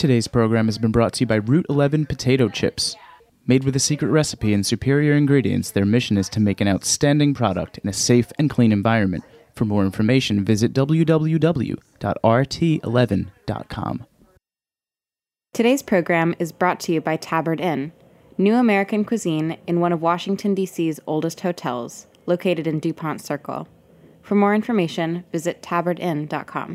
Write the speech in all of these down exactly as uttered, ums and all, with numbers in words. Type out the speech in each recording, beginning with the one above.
Today's program has been brought to you by Route eleven Potato Chips. Made with a secret recipe and superior ingredients, their mission is to make an outstanding product in a safe and clean environment. For more information, visit w w w dot r t eleven dot com. Today's program is brought to you by Tabard Inn, new American cuisine in one of Washington, D C's oldest hotels, located in DuPont Circle. For more information, visit tabard inn dot com.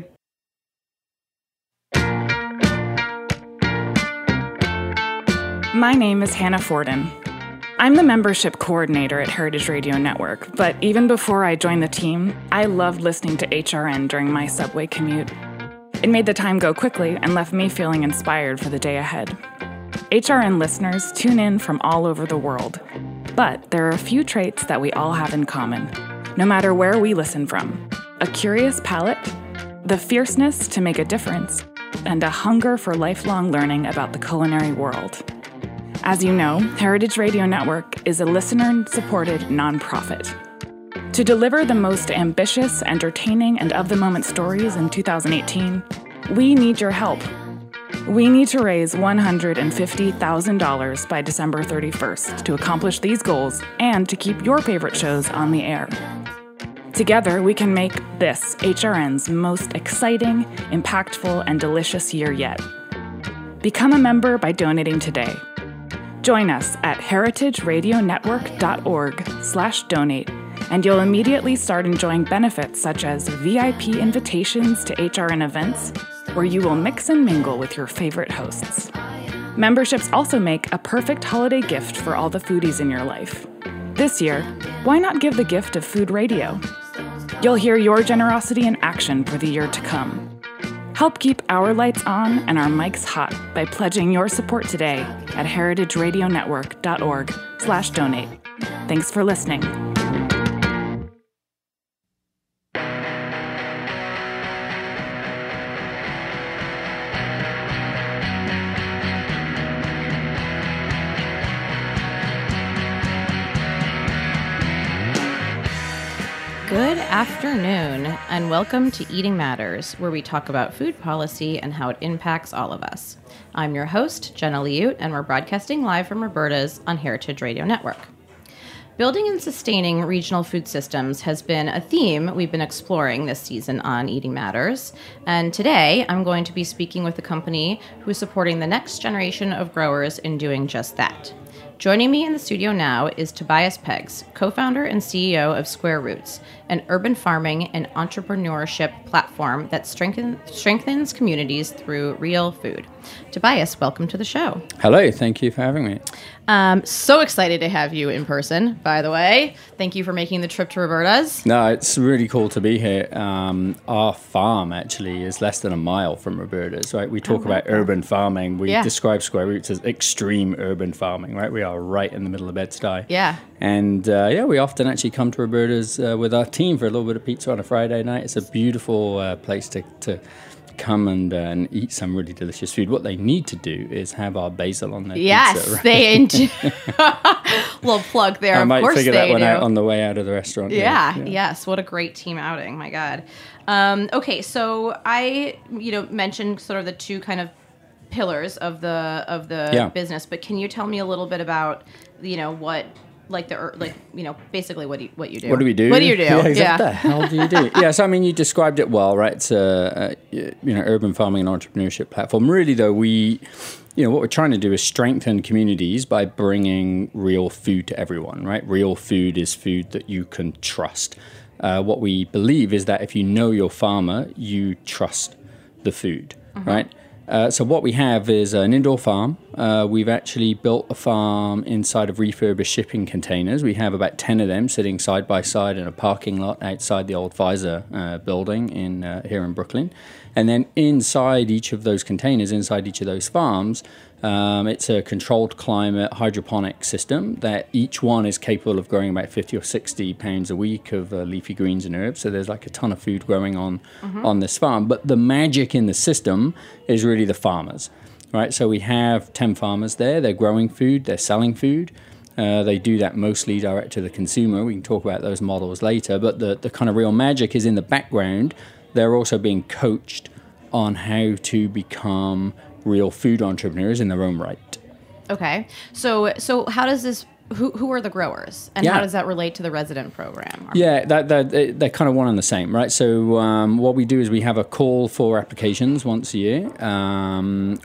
My name is Hannah Forden. I'm the membership coordinator at Heritage Radio Network, but even before I joined the team, I loved listening to H R N during my subway commute. It made the time go quickly and left me feeling inspired for the day ahead. H R N listeners tune in from all over the world, but there are a few traits that we all have in common, no matter where we listen from. A curious palate, the fierceness to make a difference, and a hunger for lifelong learning about the culinary world. As you know, Heritage Radio Network is a listener-supported nonprofit. To deliver the most ambitious, entertaining, and of-the-moment stories in two thousand eighteen, we need your help. We need to raise one hundred fifty thousand dollars by December thirty-first to accomplish these goals and to keep your favorite shows on the air. Together, we can make this H R N's most exciting, impactful, and delicious year yet. Become a member by donating today. Join us at heritage radio network dot org slash donate, and you'll immediately start enjoying benefits such as V I P invitations to H R N events, where you will mix and mingle with your favorite hosts. Memberships also make a perfect holiday gift for all the foodies in your life. This year, why not give the gift of food radio? You'll hear your generosity in action for the year to come. Help keep our lights on and our mics hot by pledging your support today at heritage radio network dot org slash donate. Thanks for listening. Good afternoon, and welcome to Eating Matters, where we talk about food policy and how it impacts all of us. I'm your host, Jenna Liut, and we're broadcasting live from Roberta's on Heritage Radio Network. Building and sustaining regional food systems has been a theme we've been exploring this season on Eating Matters, and today I'm going to be speaking with a company who is supporting the next generation of growers in doing just that. Joining me in the studio now is Tobias Peggs, co-founder and C E O of Square Roots, an urban farming and entrepreneurship platform that strengthen, strengthens communities through real food. Tobias, welcome to the show. Hello, thank you for having me. Um, so excited to have you in person, by the way. Thank you for making the trip to Roberta's. No, it's really cool to be here. Um, our farm actually is less than a mile from Roberta's, right? We talk oh, about that. urban farming. We yeah. describe Square Roots as extreme urban farming, right? We are right in the middle of Bed-Stuy. Yeah. And uh, yeah, we often actually come to Roberta's uh, with our team for a little bit of pizza on a Friday night. It's a beautiful uh, place to... to come and, uh, and eat some really delicious food. What they need to do is have our basil on their yes, pizza. Yes, they enjoy. Little plug there. I of might course figure they that one do. out on the way out of the restaurant. Yeah, yeah, yeah. Yes. What a great team outing. My God. Um, okay, so I, you know, mentioned sort of the two kind of pillars of the of the yeah. business, but can you tell me a little bit about, you know, what like the like you know basically what do you, what you do? What do we do? What do you do? Yeah, exactly. yeah. What the hell do you do? yeah, so I mean, you described it well, right? It's a, a you know urban farming and entrepreneurship platform. Really, though, we you know what we're trying to do is strengthen communities by bringing real food to everyone, right? Real food is food that you can trust. Uh, what we believe is that if you know your farmer, you trust the food, mm-hmm. right? Uh, so what we have is an indoor farm. Uh, we've actually built a farm inside of refurbished shipping containers. We have about ten of them sitting side by side in a parking lot outside the old Pfizer uh, building in uh, here in Brooklyn. And then inside each of those containers, inside each of those farms, um, it's a controlled climate hydroponic system that each one is capable of growing about fifty or sixty pounds a week of uh, leafy greens and herbs. So there's like a ton of food growing on, mm-hmm. on this farm. But the magic in the system is really the farmers, right? So we have ten farmers there. They're growing food. They're selling food. Uh, they do that mostly direct to the consumer. We can talk about those models later. But the, the kind of real magic is in the background. They're also being coached on how to become real food entrepreneurs in their own right. Okay. So so how does this, who who are the growers? And Yeah. how does that relate to the resident program? Yeah, that, that they're kind of one and the same, right? So um, what we do is we have a call for applications once a year. Um,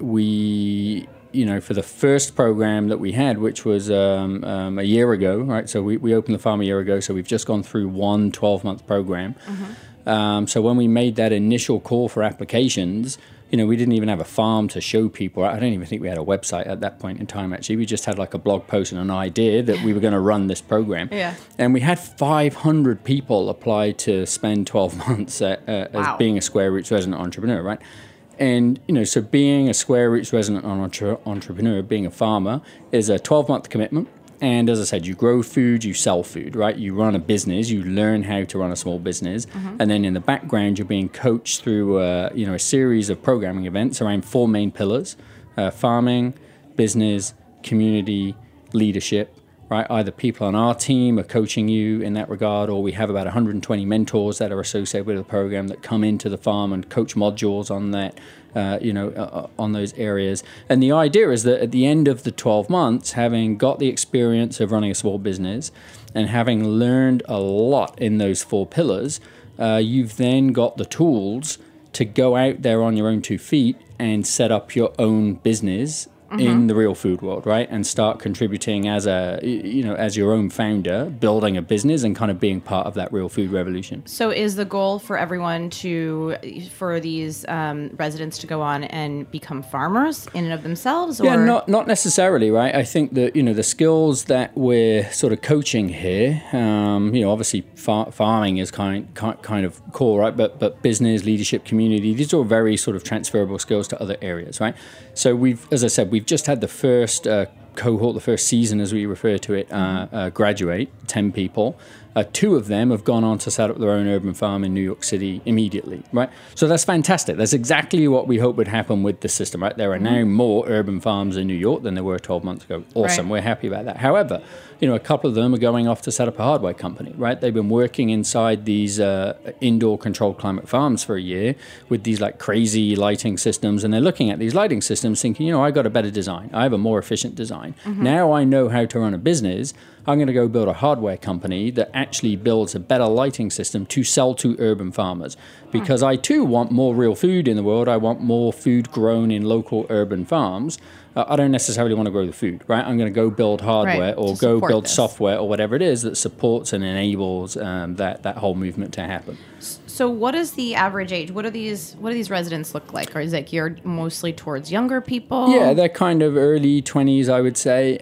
we, you know, for the first program that we had, which was um, um, a year ago, right? So we, we opened the farm a year ago, so we've just gone through one twelve-month program. Mm-hmm. Um, so when we made that initial call for applications, you know, we didn't even have a farm to show people. I don't even think we had a website at that point in time, actually. We just had like a blog post and an idea that we were going to run this program. Yeah. And we had five hundred people apply to spend twelve months uh, uh, Wow. as being a Square Roots resident entrepreneur, right? And, you know, so being a Square Roots resident entre- entrepreneur, being a farmer, is a twelve-month commitment. And as I said, you grow food, you sell food, right? You run a business, you learn how to run a small business. Mm-hmm. And then in the background, you're being coached through, uh, you know, a series of programming events around four main pillars, uh, farming, business, community, leadership, right? Either people on our team are coaching you in that regard, or we have about one hundred twenty mentors that are associated with the program that come into the farm and coach modules on that, uh, you know, uh, on those areas. And the idea is that at the end of the twelve months, having got the experience of running a small business and having learned a lot in those four pillars, uh, you've then got the tools to go out there on your own two feet and set up your own business mm-hmm. in the real food world, right? And start contributing as a, you know, as your own founder, building a business and kind of being part of that real food revolution. So is the goal for everyone to, for these um, residents to go on and become farmers in and of themselves? Or? Yeah, not not necessarily, right? I think that, you know, the skills that we're sort of coaching here, um, you know, obviously far- farming is kind, kind of core, right? But, but business, leadership, community, these are all very sort of transferable skills to other areas, right? So we've, as I said, we've just had the first uh, cohort, the first season, as we refer to it, uh, uh, graduate, ten people. Uh, two of them have gone on to set up their own urban farm in New York City immediately, right? So that's fantastic. That's exactly what we hope would happen with the system, right? There are now more urban farms in New York than there were twelve months ago. Awesome. Right. We're happy about that. However, you know, a couple of them are going off to set up a hardware company, right? They've been working inside these uh, indoor controlled climate farms for a year with these like crazy lighting systems. And they're looking at these lighting systems thinking, you know, I got a better design. I have a more efficient design. Mm-hmm. Now I know how to run a business. I'm going to go build a hardware company that actually builds a better lighting system to sell to urban farmers. Because I too want more real food in the world. I want more food grown in local urban farms. Uh, I don't necessarily want to grow the food, right? I'm going to go build hardware right, or go build this. software or whatever it is that supports and enables um, that that whole movement to happen. So, what is the average age? What are these? What do these residents look like? Or is it geared mostly towards younger people? Yeah, they're kind of early twenties, I would say.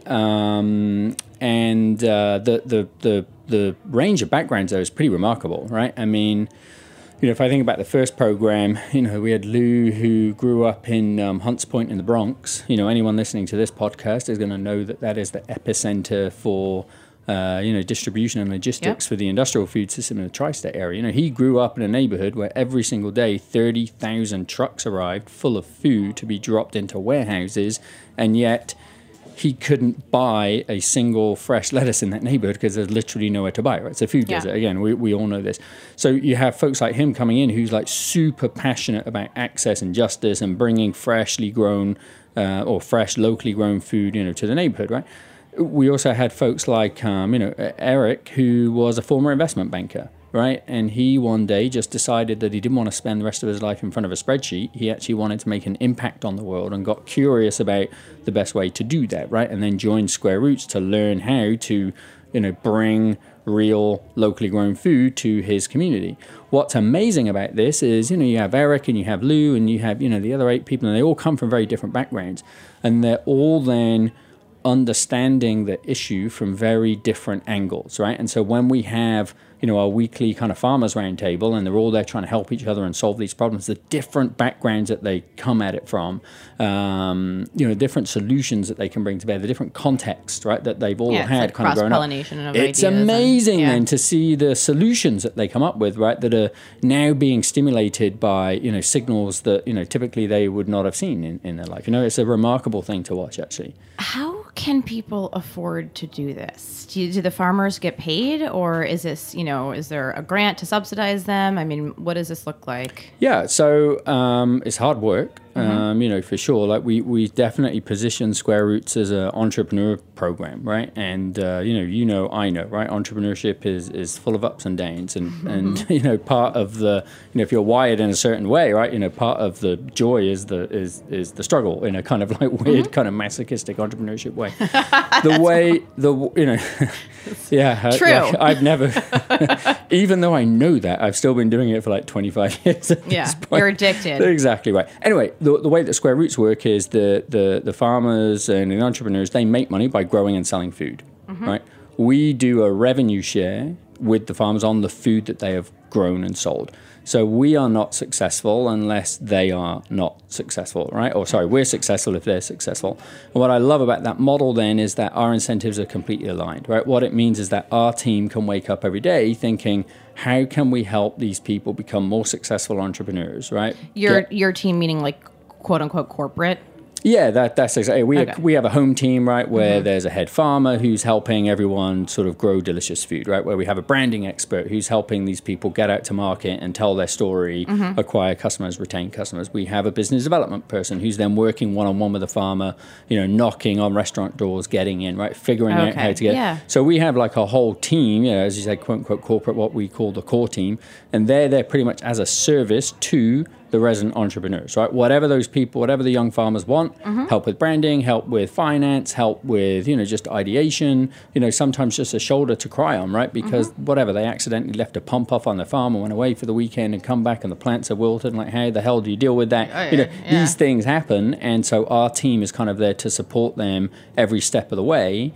Um, and uh, the the the the range of backgrounds though is pretty remarkable, right? I mean, you know, if I think about the first program, you know, we had Lou who grew up in um, Hunts Point in the Bronx. You know, anyone listening to this podcast is going to know that that is the epicenter for, uh, you know, distribution and logistics yep. for the industrial food system in the tri-state area. You know, he grew up in a neighborhood where every single day thirty thousand trucks arrived full of food to be dropped into warehouses, and yet he couldn't buy a single fresh lettuce in that neighborhood because there's literally nowhere to buy it. Right? It's a food yeah. desert. Again, we, we all know this. So you have folks like him coming in who's like super passionate about access and justice and bringing freshly grown uh, or fresh locally grown food, you know, to the neighborhood, right? We also had folks like, um, you know, Eric, who was a former investment banker, right? And he one day just decided that he didn't want to spend the rest of his life in front of a spreadsheet. He actually wanted to make an impact on the world and got curious about the best way to do that, right? And then joined Square Roots to learn how to, you know, bring real locally grown food to his community. What's amazing about this is, you know, you have Eric and you have Lou and you have, you know, the other eight people, and they all come from very different backgrounds. And they're all then understanding the issue from very different angles, right? And so when we have, you know, our weekly kind of farmers roundtable and they're all there trying to help each other and solve these problems, the different backgrounds that they come at it from, um, you know, different solutions that they can bring to bear, the different contexts, right, that they've all yeah, had like kind of grown up. Cross-pollination of It's ideas amazing and, yeah. then to see the solutions that they come up with, right, that are now being stimulated by, you know, signals that, you know, typically they would not have seen in, in their life. You know, it's a remarkable thing to watch, actually. How can people afford to do this? Do, you, do the farmers get paid, or is this, you know, is there a grant to subsidize them? I mean, what does this look like? Yeah, so um, it's hard work. Mm-hmm. Um, you know, for sure. Like we, we definitely position Square Roots as an entrepreneur program, right? And uh, you know, you know, I know, right? Entrepreneurship is, is full of ups and downs, and, mm-hmm. and you know, part of the, you know, if you're wired in a certain way, right? You know, part of the joy is the is is the struggle in a kind of like weird, mm-hmm. kind of masochistic entrepreneurship way. The way the you know, yeah, true. Like, I've never, even though I know that, I've still been doing it for like twenty-five years. At yeah, this point. You're addicted. Exactly right. Anyway, the, the way that Square Roots work is the, the, the farmers and the entrepreneurs, they make money by growing and selling food, mm-hmm. right? We do a revenue share with the farmers on the food that they have grown and sold. So we are not successful unless they are not successful, right? Or sorry, we're successful if they're successful. And what I love about that model then is that our incentives are completely aligned, right? What it means is that our team can wake up every day thinking, how can we help these people become more successful entrepreneurs, right? Your Get, your team meaning like quote unquote corporate? Yeah, that, that's exactly. We okay. have, we have a home team, right, where mm-hmm. there's a head farmer who's helping everyone sort of grow delicious food, right? Where we have a branding expert who's helping these people get out to market and tell their story, mm-hmm. acquire customers, retain customers. We have a business development person who's then working one-on-one with the farmer, you know, knocking on restaurant doors, getting in, right, figuring okay. out how to get. Yeah. So we have like a whole team, you know, as you say, quote unquote corporate, what we call the core team, and they're there pretty much as a service to the resident entrepreneurs, right? Whatever those people, whatever the young farmers want, mm-hmm. help with branding, help with finance, help with, you know, just ideation, you know, sometimes just a shoulder to cry on, right? Because mm-hmm. whatever, they accidentally left a pump off on their farm or went away for the weekend and come back and the plants are wilted. Like, how the hell do you deal with that? Oh, yeah, you know, yeah. These things happen. And so our team is kind of there to support them every step of the way,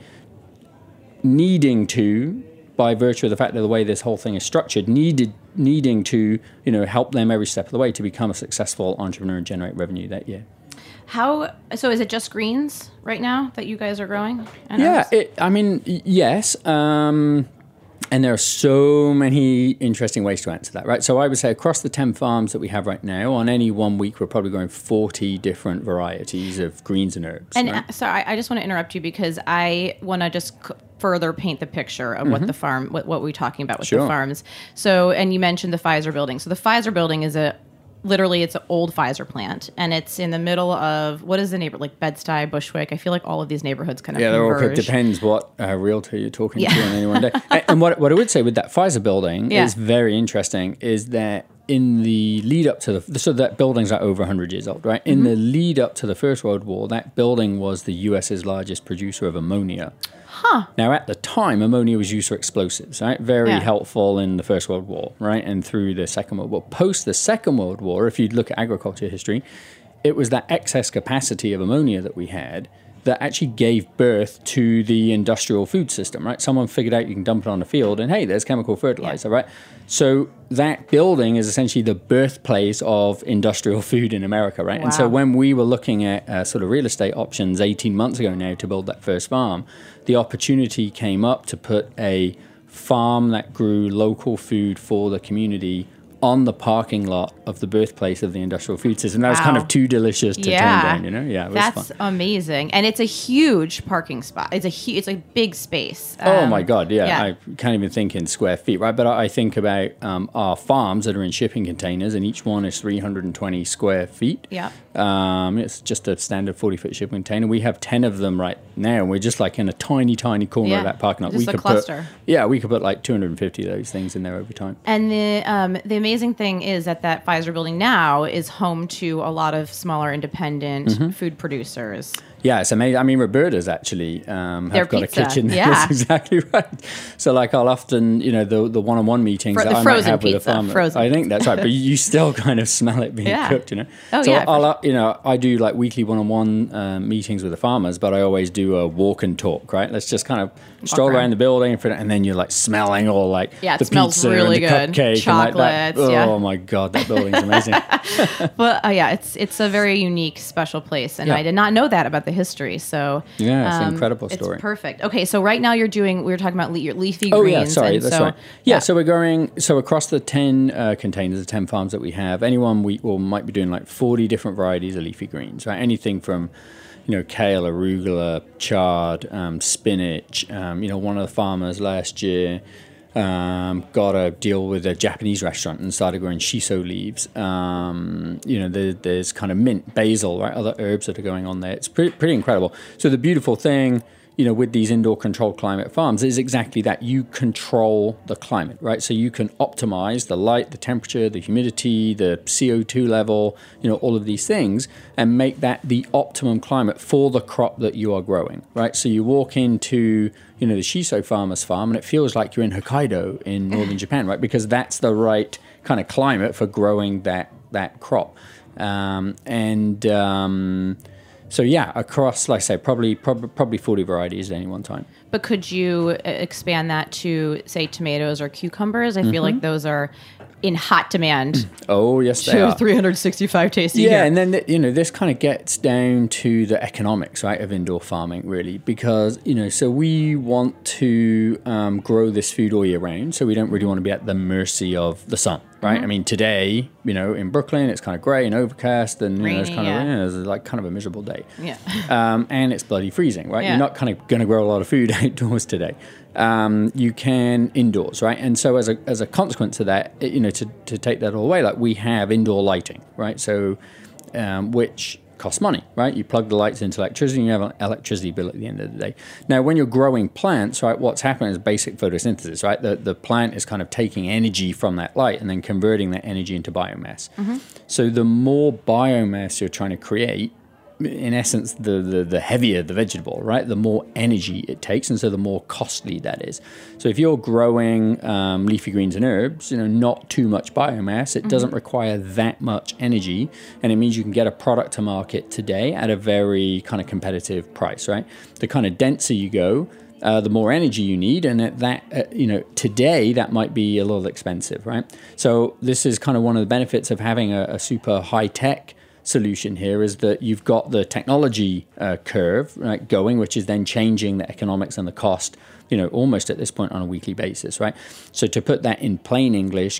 needing to, by virtue of the fact that the way this whole thing is structured, needed needing to, you know, help them every step of the way to become a successful entrepreneur and generate revenue that year. How, so is it just greens right now that you guys are growing? I yeah, it, I mean, yes. Um, and there are so many interesting ways to answer that, right? So I would say across the ten farms that we have right now, on any one week, we're probably growing forty different varieties of greens and herbs. And right? uh, sorry, I just want to interrupt you because I want to just c- further paint the picture of mm-hmm. what the farm, what, what we're talking about with sure. the farms. So, and you mentioned the Pfizer building. So the Pfizer building is a, literally it's an old Pfizer plant, and it's in the middle of, what is the neighbor, like Bed-Stuy, Bushwick? I feel like all of these neighborhoods kind of yeah, converge. Yeah, it depends what uh, realtor you're talking yeah. to on any one day. and and what, what I would say with that Pfizer building yeah. is very interesting, is that in the lead up to the, so that building's like over one hundred years old, right? In mm-hmm. the lead up to the First World War, that building was the U S's largest producer of ammonia. Huh. Now, at the time, ammonia was used for explosives, right? Very yeah. helpful in the First World War, right? And through the Second World War. Post the Second World War, if you look at agriculture history, it was that excess capacity of ammonia that we had that actually gave birth to the industrial food system, right? Someone figured out you can dump it on the field and, hey, there's chemical fertilizer, yeah. right? So that building is essentially the birthplace of industrial food in America, right? Wow. And so when we were looking at uh, sort of real estate options eighteen months ago now to build that first farm, the opportunity came up to put a farm that grew local food for the community on the parking lot of the birthplace of the industrial food system. That wow. was kind of too delicious to yeah. turn down, you know? Yeah, it was That's fun. amazing. And it's a huge parking spot. It's a hu- it's a big space. Um, oh my God, yeah. yeah. I can't even think in square feet, right? But I think about um, our farms that are in shipping containers, and each one is three hundred twenty square feet. Yeah. Um, it's just a standard forty-foot shipping container. We have ten of them right now, and we're just like in a tiny, tiny corner yeah. of that parking lot. Just we a could cluster. Put, yeah, we could put like two hundred fifty of those things in there over time. And the um, the amazing thing is that that Pfizer building now is home to a lot of smaller independent mm-hmm. food producers. Yeah, it's amazing. I mean, Roberta's actually um, have Their got pizza. a kitchen. Yeah. That's exactly right. So, like, I'll often, you know, the the one-on-one meetings Fro- that I might have pizza. with a farmer. Frozen I think that's right. But you still kind of smell it being yeah. cooked, you know. Oh so yeah. I'll, sure. you know, I do like weekly one-on-one uh, meetings with the farmers, but I always do a walk and talk. Right? Let's just kind of stroll around. around the building, and then you're like smelling all like yeah, it the smells pizza really and the good. cupcake Chocolates. and like that. Oh yeah. my God, that building's amazing. But uh, yeah, it's it's a very unique, special place, and yeah. I did not know that about the history. So yeah, it's um, an incredible story. It's perfect. Okay, so right now you're doing. We were talking about le- your leafy oh, greens. Oh yeah, sorry, and that's so, right. Yeah, yeah, so we're going. So across the ten uh, containers, the ten farms that we have, any one week we might be doing like forty different varieties of leafy greens. Right, anything from, you know, kale, arugula, chard, um, spinach. Um, you know, one of the farmers last year Um, got a deal with a Japanese restaurant and started growing shiso leaves. Um, you know, there, there's kind of mint, basil, right? Other herbs that are going on there. It's pretty, pretty incredible. So the beautiful thing, you know, with these indoor controlled climate farms is exactly that. You control the climate, right? So you can optimize the light, the temperature, the humidity, the C O two level, you know, all of these things, and make that the optimum climate for the crop that you are growing, right? So you walk into, you know, the shiso farmer's farm and it feels like you're in Hokkaido in northern Japan, right? Because that's the right kind of climate for growing that, that crop. Um, and, um, So yeah, across, like I say, probably probably probably forty varieties at any one time. But could you expand that to, say, tomatoes or cucumbers? I mm-hmm. feel like those are in hot demand. Oh, yes, they are. three hundred sixty-five tasty. Yeah, here. and then, you know, this kind of gets down to the economics, right, of indoor farming, really. Because, you know, so we want to um, grow this food all year round. So we don't really want to be at the mercy of the sun, right? Mm-hmm. I mean, today, you know, in Brooklyn, it's kind of grey and overcast. And, you Rainy, know, it's kind yeah. of, you know, it's like kind of a miserable day. Yeah. Um, and it's bloody freezing, right? Yeah. You're not kind of going to grow a lot of food outdoors today. Um, you can indoors, right? And so as a as a consequence of that, it, you know, to, to take that all away, like we have indoor lighting, right? So, um, which costs money, right? You plug the lights into electricity and you have an electricity bill at the end of the day. Now, when you're growing plants, right, what's happening is basic photosynthesis, right? The, the plant is kind of taking energy from that light and then converting that energy into biomass. Mm-hmm. So the more biomass you're trying to create, in essence, the, the the heavier the vegetable, right? The more energy it takes, and so the more costly that is. So if you're growing um, leafy greens and herbs, you know, not too much biomass, it mm-hmm. doesn't require that much energy, and it means you can get a product to market today at a very kind of competitive price, right? The kind of denser you go, uh, the more energy you need, and at that, uh, you know, today that might be a little expensive, right? So this is kind of one of the benefits of having a, a super high tech solution here is that you've got the technology uh, curve right, going, which is then changing the economics and the cost, you know, almost at this point on a weekly basis, right? So to put that in plain English,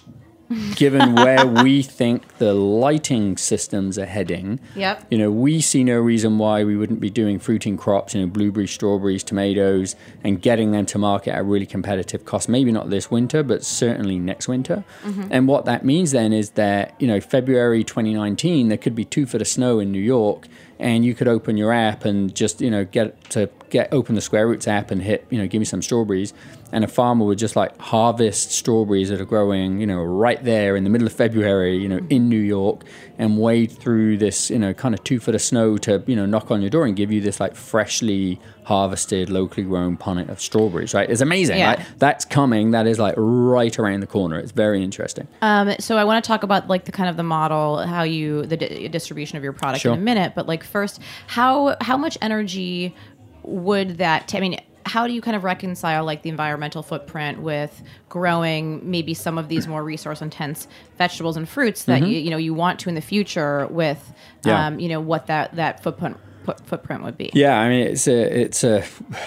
given where we think the lighting systems are heading, yep. you know, we see no reason why we wouldn't be doing fruiting crops, you know, blueberries, strawberries, tomatoes, and getting them to market at a really competitive cost. Maybe not this winter, but certainly next winter. Mm-hmm. And what that means then is that, you know, February twenty nineteen, there could be two foot of snow in New York, and you could open your app and just, you know, get to get open the Square Roots app and hit, you know, give me some strawberries. And a farmer would just like harvest strawberries that are growing, you know, right there in the middle of February, you know, in New York, and wade through this, you know, kind of two foot of snow to, you know, knock on your door and give you this like freshly harvested, locally grown punnet of strawberries, right? It's amazing, yeah. right? That's coming. That is like right around the corner. It's very interesting. Um, so I want to talk about like the kind of the model, how you, the di- distribution of your product Sure. in a minute. But like first, how how much energy would that, t- I mean, how do you kind of reconcile like the environmental footprint with growing maybe some of these more resource intense vegetables and fruits that mm-hmm. you you know you want to in the future with yeah. um, you know what that that footprint footprint would be? Yeah, I mean it's a it's a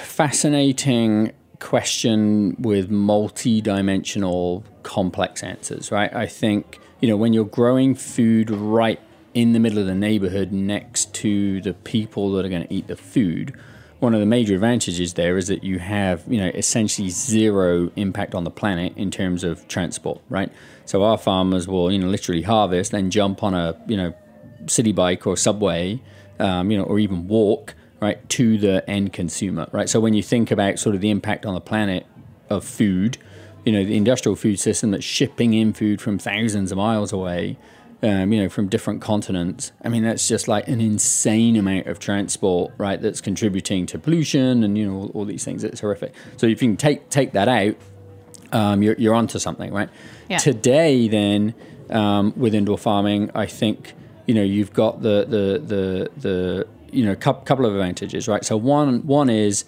fascinating question with multi-dimensional complex answers, right? I think you know when you're growing food right in the middle of the neighborhood next to the people that are going to eat the food, one of the major advantages there is that you have, you know, essentially zero impact on the planet in terms of transport, right? So our farmers will, you know, literally harvest, then jump on a, you know, city bike or subway, um, you know, or even walk, right, to the end consumer, right? So when you think about sort of the impact on the planet of food, you know, the industrial food system that's shipping in food from thousands of miles away, Um, you know, from different continents. I mean, that's just like an insane amount of transport, right? That's contributing to pollution and, you know, all, all these things. It's horrific. So if you can take take that out, um, you're you're onto something, right? Yeah. Today, then, um, with indoor farming, I think, you know, you've got the the the the you know, couple couple of advantages, right? So one one is,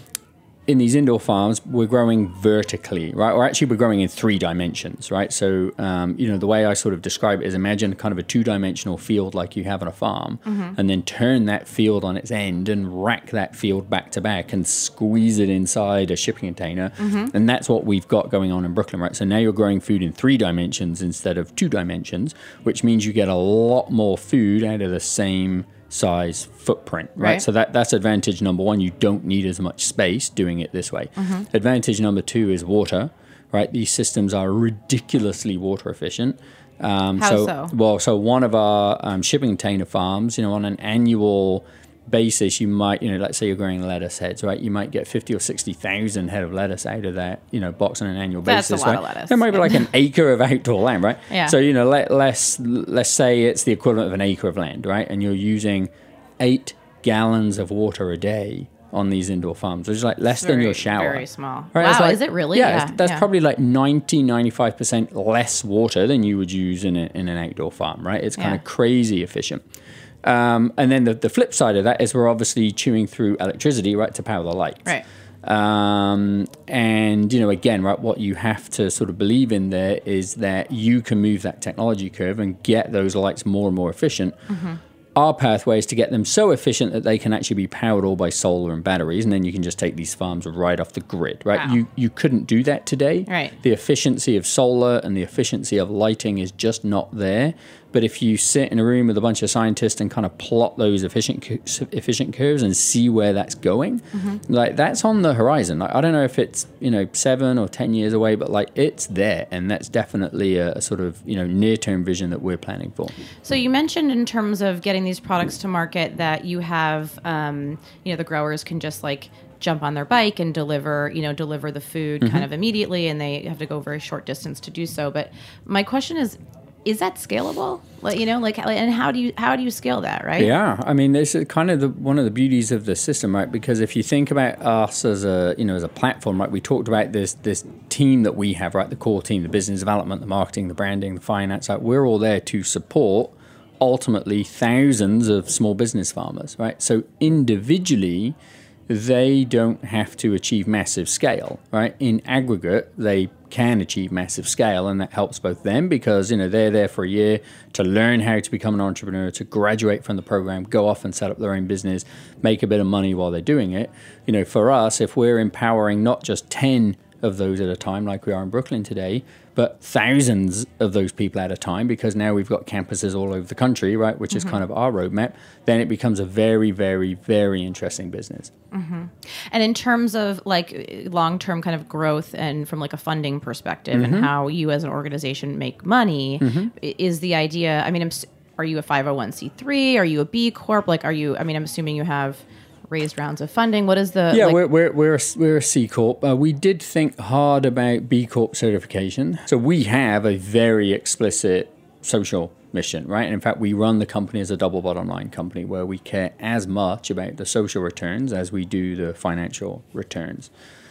in these indoor farms, we're growing vertically, right? Or actually, we're growing in three dimensions, right? So, um, you know, the way I sort of describe it is imagine kind of a two-dimensional field like you have on a farm, mm-hmm. and then turn that field on its end and rack that field back to back and squeeze it inside a shipping container. Mm-hmm. And that's what we've got going on in Brooklyn, right? So now you're growing food in three dimensions instead of two dimensions, which means you get a lot more food out of the same size footprint, right? right? So that that's advantage number one. You don't need as much space doing it this way. Mm-hmm. Advantage number two is water, right? These systems are ridiculously water efficient. Um, How so, so? Well, so one of our um, shipping container farms, you know, on an annual basis, you might, you know, let's say you're growing lettuce heads, right? You might get fifty or sixty thousand head of lettuce out of that, you know, box on an annual That's basis. a lot right? of lettuce. There might be like an acre of outdoor land, right? Yeah. So, you know, let, let's let's say it's the equivalent of an acre of land, right? And you're using eight gallons of water a day on these indoor farms, which is like less Very, than your shower. Very small. Right? It's Wow, like- is it really? Yeah, Yeah, it's- that's yeah. probably like ninety, ninety-five percent less water than you would use in, a, in an outdoor farm, right? It's kind Yeah. of crazy efficient. Um, and then the, the flip side of that is we're obviously chewing through electricity, right, to power the lights. Right. Um, and, you know, again, right, what you have to sort of believe in there is that you can move that technology curve and get those lights more and more efficient. Mm-hmm. Our pathway is to get them so efficient that they can actually be powered all by solar and batteries, and then you can just take these farms right off the grid, right? Wow. You you couldn't do that today. Right. The efficiency of solar and the efficiency of lighting is just not there. But if you sit in a room with a bunch of scientists and kind of plot those efficient cu- efficient curves and see where that's going, mm-hmm. like that's on the horizon. Like, I don't know if it's, you know, seven or ten years away, but like it's there, and that's definitely a, a sort of, you know, near term vision that we're planning for. So you mentioned in terms of getting these products to market that you have, um, you know, the growers can just like jump on their bike and deliver, you know, deliver the food Mm-hmm. kind of immediately, and they have to go a very short distance to do so. But my question is, is that scalable? Like, you know, like, and how do you how do you scale that, right? Yeah, I mean, this is kind of the, one of the beauties of the system, right? Because if you think about us as a, you know, as a platform, right? We talked about this this team that we have, right? The core team, the business development, the marketing, the branding, the finance. Like, we're all there to support ultimately thousands of small business farmers, right? So individually, they don't have to achieve massive scale, right? In aggregate, they can achieve massive scale, and that helps both them because, you know, they're there for a year to learn how to become an entrepreneur, to graduate from the program, go off and set up their own business, make a bit of money while they're doing it. You know, for us, if we're empowering not just ten of those at a time like we are in Brooklyn today, but thousands of those people at a time, because now we've got campuses all over the country, right, which mm-hmm. is kind of our roadmap, then it becomes a very, very, very interesting business. Mm-hmm. And in terms of like long-term kind of growth and from like a funding perspective mm-hmm. and how you as an organization make money, mm-hmm. is the idea, I mean, I'm, are you a five oh one c three? Are you a B Corp? Like, are you, I mean, I'm assuming you have raised rounds of funding. What is the... Yeah, like- we're, we're, we're, a, we're a C Corp. Uh, we did think hard about B Corp certification. So we have a very explicit social mission, right? And in fact, we run the company as a double bottom line company where we care as much about the social returns as we do the financial returns.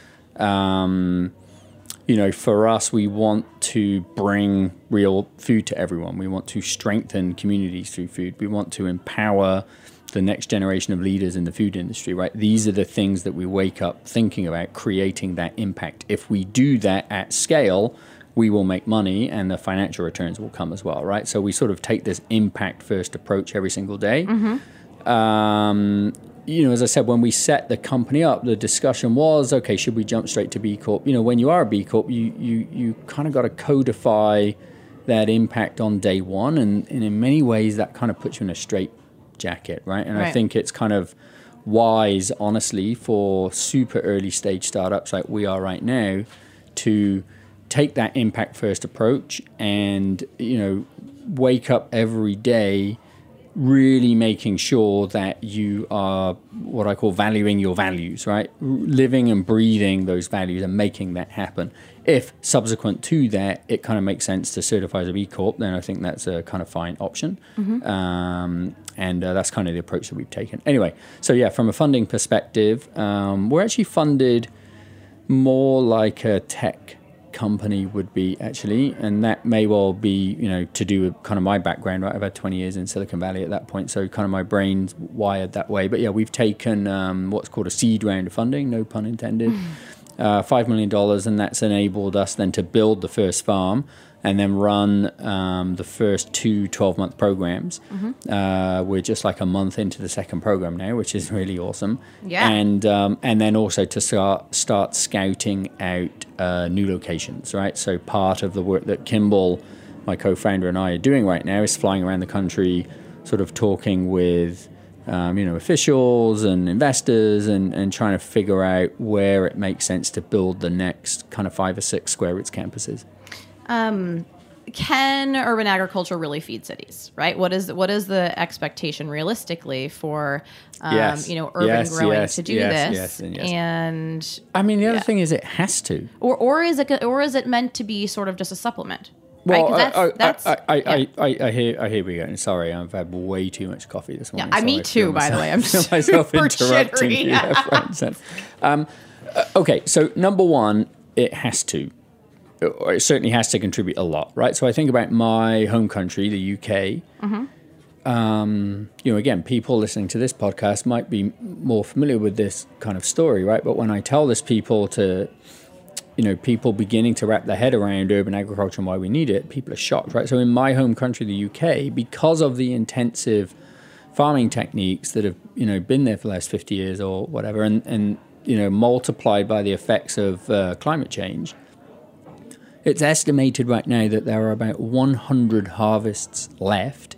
Um, you know, for us, we want to bring real food to everyone. We want to strengthen communities through food. We want to empower the next generation of leaders in the food industry, right? These are the things that we wake up thinking about, creating that impact. If we do that at scale, we will make money and the financial returns will come as well, right? So we sort of take this impact first approach every single day. Mm-hmm. Um, you know, as I said, when we set the company up, the discussion was, okay, should we jump straight to B Corp? You know, when you are a B Corp, you you you kind of got to codify that impact on day one. And, and in many ways, that kind of puts you in a straight jacket, right? And right. I think it's kind of wise, honestly, for super early stage startups like we are right now to take that impact first approach and, you know, wake up every day really making sure that you are what I call valuing your values, right? Living and breathing those values and making that happen. If subsequent to that, it kind of makes sense to certify as a B Corp, then I think that's a kind of fine option. Mm-hmm. Um, and uh, that's kind of the approach that we've taken. Anyway, so yeah, from a funding perspective, um, we're actually funded more like a tech company would be actually, and that may well be, you know, to do with kind of my background, right? I've had twenty years in Silicon Valley at that point, so kind of my brain's wired that way. But yeah, we've taken um, what's called a seed round of funding, no pun intended, uh, five million dollars, and that's enabled us then to build the first farm and then run um, the first two twelve-month programs. Mm-hmm. Uh, we're just like a month into the second program now, which is really awesome. Yeah. And um, and then also to start start scouting out uh, new locations, right? So part of the work that Kimball, my co-founder, and I are doing right now is flying around the country, sort of talking with um, you know, officials and investors and, and trying to figure out where it makes sense to build the next kind of five or six Square Roots campuses. Um, can urban agriculture really feed cities, right? What is what is the expectation realistically for, um, yes. you know, urban yes, growing yes, to do yes, this? yes, and, yes. and I mean, the other yeah. thing is it has to. Or or is it or is it meant to be sort of just a supplement? Well, right? 'Cause that's, I, that's, I, I, yeah. I, I, I hear, I hear we go. Sorry, I've had way too much coffee this morning. Yeah, I so me I too, feel by the myself- way. I'm feel myself super interrupting jittery. you left, right, and center. Um, uh, okay, so number one, it has to. Or it certainly has to contribute a lot, right? So I think about my home country, the U K. Mm-hmm. Um, you know, again, people listening to this podcast might be more familiar with this kind of story, right? But when I tell this people to, you know, people beginning to wrap their head around urban agriculture and why we need it, people are shocked, right? So in my home country, the U K, because of the intensive farming techniques that have, you know, been there for the last fifty years or whatever, and, and you know, multiplied by the effects of uh, climate change, it's estimated right now that there are about one hundred harvests left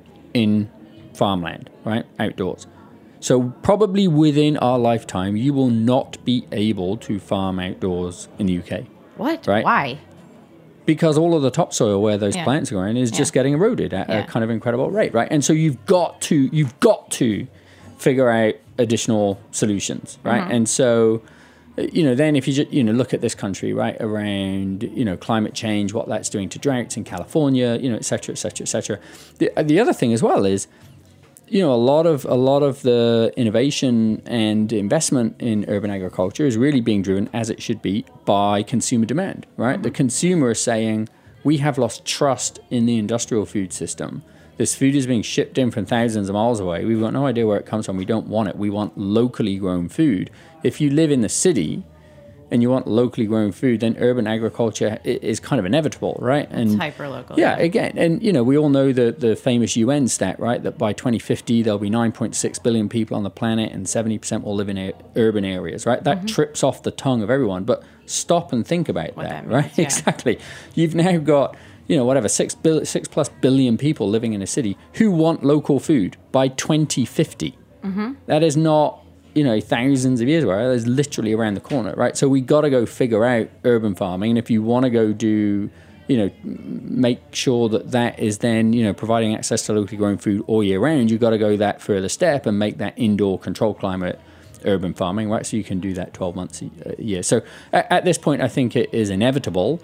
in farmland, right, outdoors. So probably within our lifetime, you will not be able to farm outdoors in the U K. What? Right? Why? Because all of the topsoil where those Yeah. plants are growing is Yeah. just getting eroded at Yeah. a kind of incredible rate, right? And so you've got to you've got to figure out additional solutions, right? Mm-hmm. And so, you know, then if you just, you know, look at this country, right, around, you know, climate change, what that's doing to droughts in California, you know, et cetera, et cetera, et cetera. The, the other thing as well is, you know, a lot of a lot of the innovation and investment in urban agriculture is really being driven, as it should be, by consumer demand, right? Mm-hmm. The consumer is saying, we have lost trust in the industrial food system. This food is being shipped in from thousands of miles away. We've got no idea where it comes from. We don't want it. We want locally grown food. If you live in the city and you want locally grown food, then urban agriculture is kind of inevitable, right? And It's hyper-local. Yeah, again, and you know, we all know the the famous U N stat, right? That by twenty fifty there'll be nine point six billion people on the planet, and seventy percent will live in a, urban areas, right? That mm-hmm. trips off the tongue of everyone. But stop and think about what that, that means, right? Yeah. Exactly. You've now got, you know, whatever six bill, six plus billion people living in a city who want local food by twenty fifty. Mm-hmm. That is not, you know, thousands of years away. That is literally around the corner, right? So we got to go figure out urban farming. And if you want to go do, you know, make sure that that is then, you know, providing access to locally grown food all year round, you've got to go that further step and make that indoor control climate urban farming, right? So you can do that twelve months a year. So at, at this point, I think it is inevitable.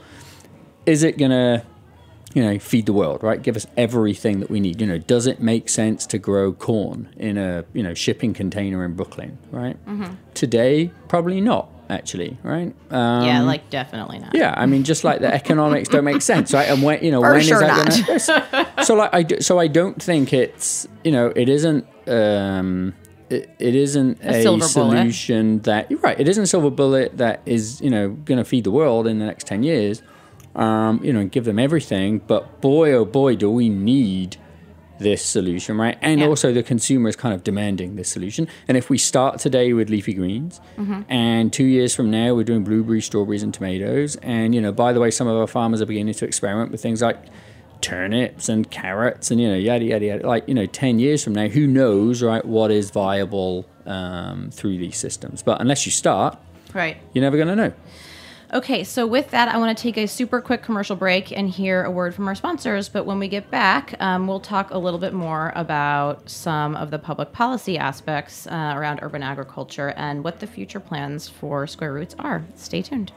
Is it going to, you know, feed the world, right? Give us everything that we need. You know, does it make sense to grow corn in a, you know, shipping container in Brooklyn, right? Mm-hmm. Today, probably not, actually, right? Um, yeah, like definitely not. Yeah, I mean, just like the economics don't make sense, right? And when, you know, For when sure is that not. going to? So, like, I do, so I don't think it's, you know, it isn't. Um, it, it isn't a, a silver solution bullet. that you're right. It isn't a silver bullet that is, you know, going to feed the world in the next ten years. Um, you know, and give them everything. But boy, oh boy, do we need this solution, right? And yeah. also the consumer is kind of demanding this solution. And if we start today with leafy greens, mm-hmm. and two years from now we're doing blueberries, strawberries, and tomatoes, and, you know, by the way, some of our farmers are beginning to experiment with things like turnips and carrots and, you know, yada, yada, yada. Like, you know, ten years from now, who knows, right, what is viable um, through these systems. But unless you start, right, you're never going to know. Okay, so with that, I want to take a super quick commercial break and hear a word from our sponsors. But when we get back, um, we'll talk a little bit more about some of the public policy aspects uh, around urban agriculture and what the future plans for Square Roots are. Stay tuned.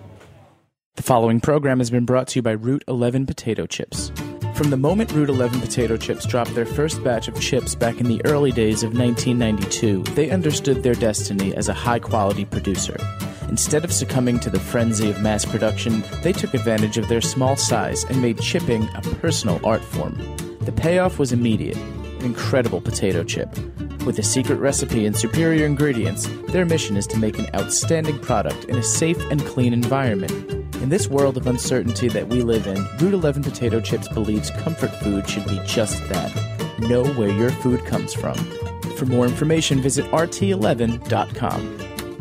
The following program has been brought to you by Route eleven Potato Chips. From the moment Route eleven Potato Chips dropped their first batch of chips back in the early days of nineteen ninety-two, they understood their destiny as a high-quality producer. Instead of succumbing to the frenzy of mass production, they took advantage of their small size and made chipping a personal art form. The payoff was immediate, an incredible potato chip. With a secret recipe and superior ingredients, their mission is to make an outstanding product in a safe and clean environment. In this world of uncertainty that we live in, Route eleven Potato Chips believes comfort food should be just that. Know where your food comes from. For more information, visit R T eleven dot com.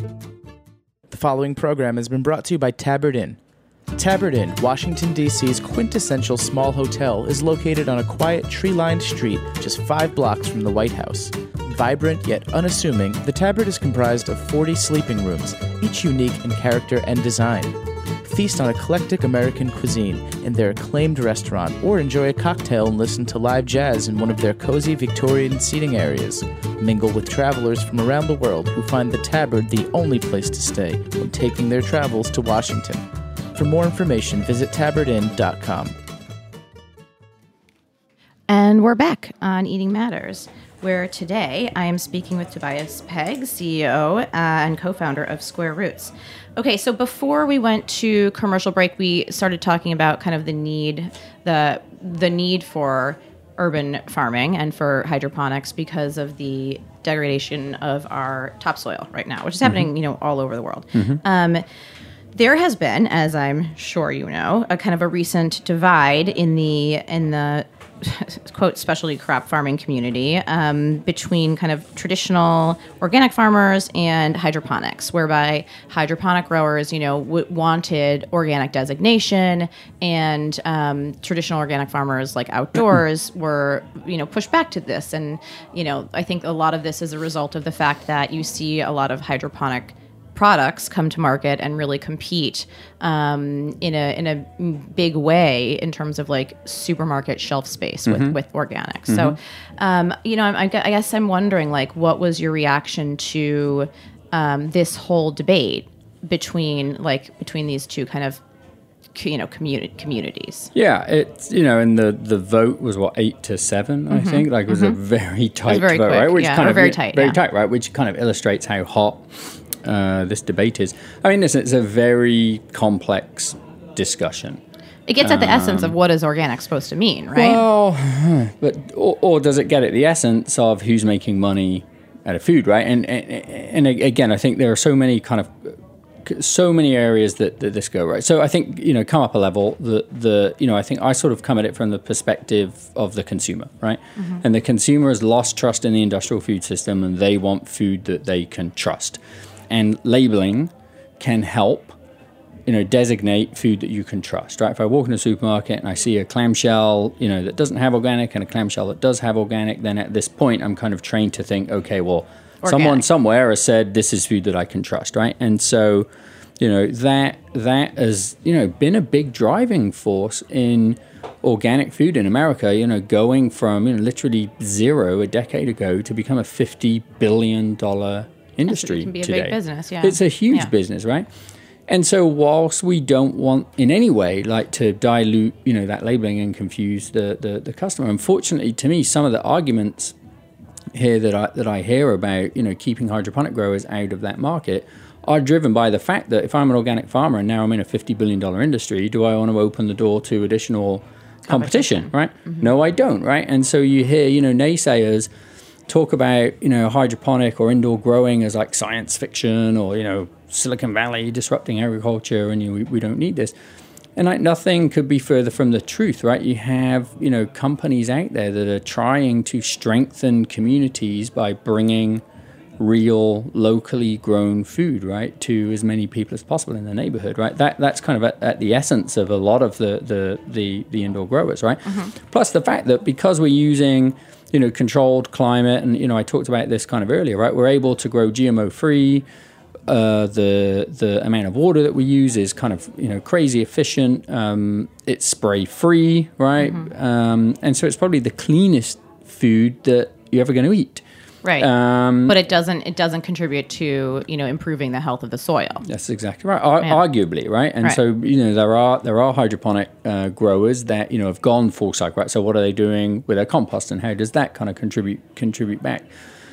The following program has been brought to you by Tabard Inn. Tabard Inn, Washington, D C's quintessential small hotel, is located on a quiet, tree-lined street just five blocks from the White House. Vibrant yet unassuming, the Tabard is comprised of forty sleeping rooms, each unique in character and design. Feast on eclectic American cuisine in their acclaimed restaurant, or enjoy a cocktail and listen to live jazz in one of their cozy Victorian seating areas. Mingle with travelers from around the world who find the Tabard the only place to stay when taking their travels to Washington. For more information, visit tabard inn dot com. And we're back on Eating Matters, where today I am speaking with Tobias Pegg, C E O uh, and co-founder of Square Roots. Okay, so before we went to commercial break, we started talking about kind of the need, the the need for urban farming and for hydroponics because of the degradation of our topsoil right now, which is happening, mm-hmm. you know, all over the world. Mm-hmm. Um, there has been, as I'm sure you know, a kind of a recent divide in the in the quote specialty crop farming community um, between kind of traditional organic farmers and hydroponics, whereby hydroponic growers, you know, w- wanted organic designation, and um, traditional organic farmers like outdoors were, you know, pushed back to this. And, you know, I think a lot of this is a result of the fact that you see a lot of hydroponic products come to market and really compete um, in a in a big way in terms of like supermarket shelf space with, mm-hmm. with organics. Mm-hmm. So, um, you know, I, I guess I'm wondering, like, what was your reaction to um, this whole debate between like between these two kind of you know communi- communities? Yeah, it's you know, and the, the vote was what eight to seven, mm-hmm. I think. Like it was mm-hmm. a very tight very vote, quick. right? Which yeah, kind or of very tight, very yeah. tight, right? Which kind of illustrates how hot Uh, this debate is. I mean, listen, it's a very complex discussion. It gets at the um, essence of what is organic supposed to mean, right? Well, but or, or does it get at the essence of who's making money out of food, right? And and, and again, I think there are so many kind of so many areas that, that this go right. So I think you know, come up a level. The the you know, I think I sort of come at it from the perspective of the consumer, right? Mm-hmm. And the consumer has lost trust in the industrial food system, and they want food that they can trust. And labeling can help, you know, designate food that you can trust, right? If I walk in a supermarket and I see a clamshell, you know, that doesn't have organic and a clamshell that does have organic, then at this point I'm kind of trained to think, okay, well, organic. Someone somewhere has said this is food that I can trust, right? And so, you know, that that has, you know, been a big driving force in organic food in America, you know, going from, you know, literally zero a decade ago to become a fifty billion dollars industry it can be a today. Big business, yeah. It's a huge yeah. business, right? And so whilst we don't want in any way like to dilute, you know, that labeling and confuse the, the, the customer, unfortunately to me, some of the arguments here that I that I hear about, you know, keeping hydroponic growers out of that market are driven by the fact that if I'm an organic farmer and now I'm in a fifty billion dollars industry, do I want to open the door to additional competition, competition right? Mm-hmm. No, I don't, right? And so you hear, you know, naysayers talk about, you know, hydroponic or indoor growing as like science fiction, or, you know, Silicon Valley disrupting agriculture, and you know, we, we don't need this. And like nothing could be further from the truth, right? You have, you know, companies out there that are trying to strengthen communities by bringing real locally grown food, right, to as many people as possible in the neighborhood, right? That that's kind of at, at the essence of a lot of the the the, the indoor growers, right? Mm-hmm. Plus the fact that because we're using, you know, controlled climate, and, you know, I talked about this kind of earlier, right? We're able to grow G M O free. Uh, the the amount of water that we use is kind of, you know, crazy efficient. Um, it's spray free, right? Mm-hmm. Um, and so it's probably the cleanest food that you're ever going to eat. Right. Um, but it doesn't it doesn't contribute to, you know, improving the health of the soil. That's exactly right. Ar- yeah. Arguably, right? And right. so, you know, there are there are hydroponic uh, growers that, you know, have gone full cycle, right? So what are they doing with their compost, and how does that kind of contribute contribute back?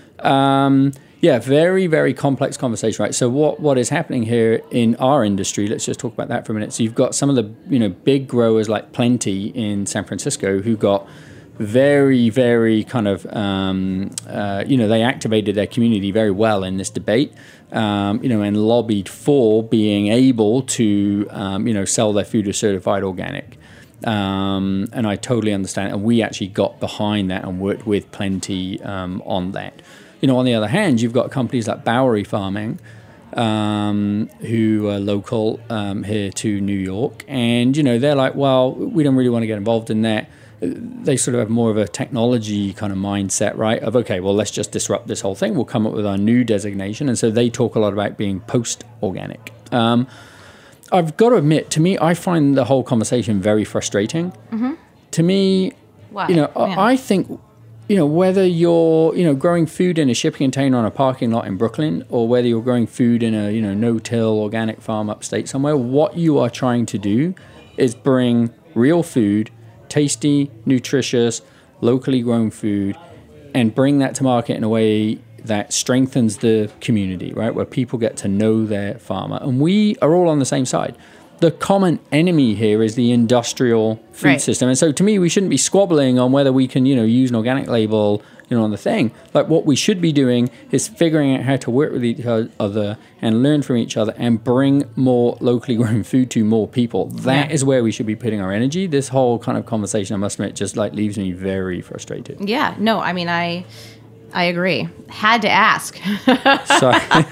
Um, yeah, very, very complex conversation, right? So what what is happening here in our industry, let's just talk about that for a minute. So you've got some of the, you know, big growers like Plenty in San Francisco who got very, very kind of, um, uh, you know, they activated their community very well in this debate, um, you know, and lobbied for being able to, um, you know, sell their food as certified organic. Um, and I totally understand. And we actually got behind that and worked with Plenty um, on that. You know, on the other hand, you've got companies like Bowery Farming, um, who are local um, here to New York. And, you know, they're like, well, we don't really want to get involved in that. they sort of have more of a technology kind of mindset, right? Of, okay, well, let's just disrupt this whole thing. We'll come up with our new designation. And so they talk a lot about being post-organic. Um, I've got to admit, to me, I find the whole conversation very frustrating. Mm-hmm. To me, Why? you know, Yeah. I think, you know, whether you're, you know, growing food in a shipping container on a parking lot in Brooklyn, or whether you're growing food in a, you know, no-till organic farm upstate somewhere, what you are trying to do is bring real food, tasty, nutritious, locally grown food, and bring that to market in a way that strengthens the community, right? Where people get to know their farmer. And we are all on the same side. The common enemy here is the industrial food Right. system. And so to me, we shouldn't be squabbling on whether we can, you know, use an organic label, you know, on the thing. Like, what we should be doing is figuring out how to work with each other and learn from each other and bring more locally grown food to more people. That Yeah. is where we should be putting our energy. This whole kind of conversation, I must admit, just like leaves me very frustrated. Yeah, no, I mean, I I agree. Had to ask. So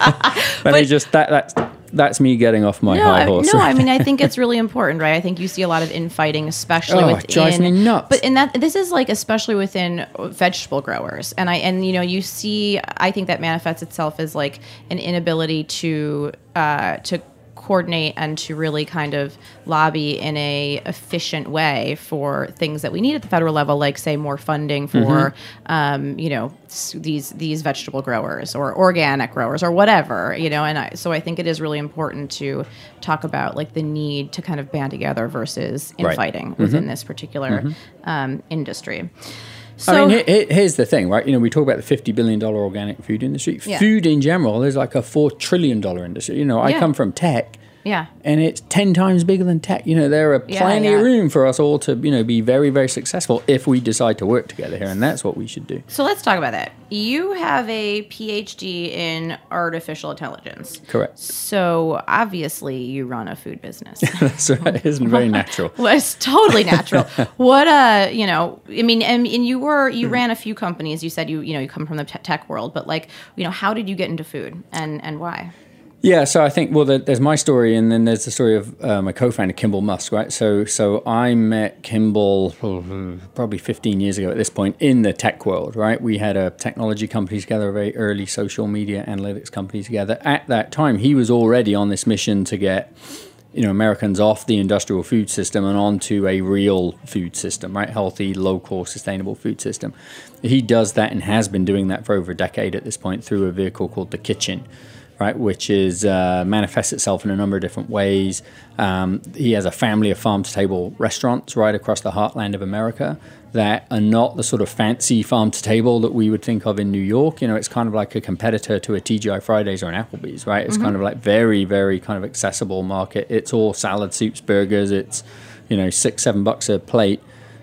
let me just, that, that's, that's me getting off my no, high I, horse. no, I mean, I think it's really important, right? I think you see a lot of infighting, especially Oh, it within. drives me nuts. But in that, this is like especially within vegetable growers, and I and you know you see, I think that manifests itself as like an inability to uh, to coordinate and to really kind of lobby in a efficient way for things that we need at the federal level, like say more funding for Mm-hmm. um, you know s- these these vegetable growers or organic growers or whatever, you know. And I, so I think it is really important to talk about like the need to kind of band together versus Right. infighting Mm-hmm. within this particular um, industry. So, I mean, here, here- here's the thing, right? You know, we talk about the fifty billion dollars organic food industry. Yeah. Food in general, there's like a four trillion dollars industry. You know, I Yeah. come from tech. yeah. And it's ten times bigger than tech. You know, there are Yeah, plenty yeah. of room for us all to, you know, be very, very successful if we decide to work together here. And that's what we should do. So let's talk about that. You have a P H D in artificial intelligence. Correct. So obviously you run a food business. That's right. It isn't very natural. Well, it's totally natural. What uh, you know, I mean, and, and you were you ran a few companies. You said you you know you come from the te- tech world, but like you know, how did you get into food and and why? Yeah, so I think, well, there- there's my story, and then there's the story of uh, my co-founder, Kimball Musk, right? So so I met Kimball oh, probably fifteen years ago at this point in the tech world, right? We had a technology company together, a very early social media analytics company together. At that time, he was already on this mission to get, you know, Americans off the industrial food system and onto a real food system, right? Healthy, local, sustainable food system. He does that and has been doing that for over a decade at this point through a vehicle called The Kitchen, right, which is uh, manifests itself in a number of different ways. Um, he has a family of farm-to-table restaurants right across the heartland of America that are not the sort of fancy farm-to-table that we would think of in New York. You know, it's kind of like a competitor to a T G I Fridays or an Applebee's, right? It's mm-hmm. kind of like very, very kind of accessible market. It's all salad, soups, burgers. It's, you know, six, seven bucks a plate,